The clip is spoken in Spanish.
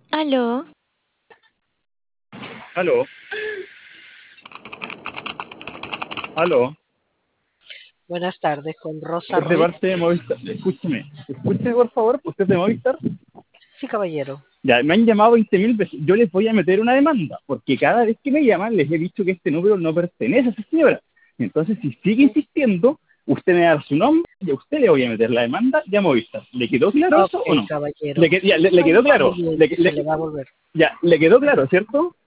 Aló, Aló, aló, Buenas tardes, con Rosa es de Ruiz. parte de Movistar. Escúcheme por favor, usted es de Movistar. Sí, caballero. Ya, me han llamado 20.000 veces. Yo les voy a meter una demanda, porque cada vez que me llaman les he dicho que este número no pertenece a esa señora. Entonces, si sigue insistiendo, usted me da su nombre y a usted le voy a meter la demanda y a Movistar. ¿Le quedó claro Ok, eso o no? caballero. ¿Le No hay quedó claro? inconveniente, se le va a volver. Ya, ¿le quedó claro, cierto?